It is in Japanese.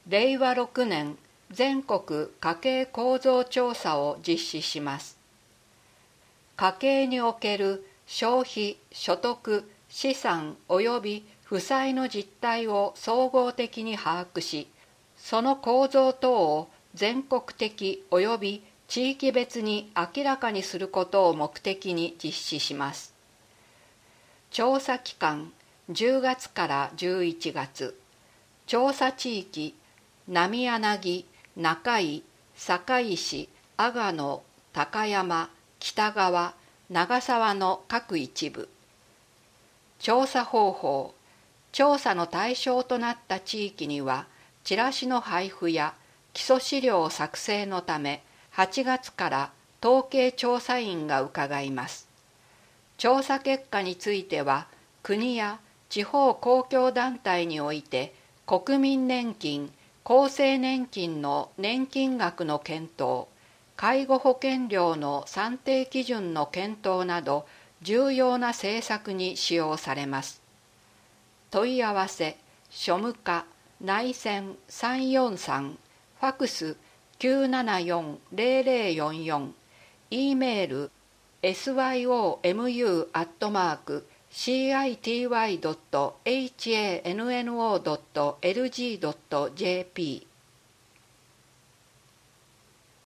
令和6年全国家計構造調査を実施します。家計における消費、所得、資産及び負債の実態を総合的に把握し、その構造等を全国的及び地域別に明らかにすることを目的に実施します。調査期間10月から11月。調査地域浪柳、中井、堺市、阿賀野、高山、北川、長沢の各一部。調査方法。調査の対象となった地域には、チラシの配布や基礎資料作成のため、8月から統計調査員が伺います。調査結果については、国や地方公共団体において、国民年金、厚生年金の年金額の検討、介護保険料の算定基準の検討など重要な政策に使用されます。問い合わせ、庶務課、内線343、ファクス 974-0044、E メール syomu@city.hanno.lg.jp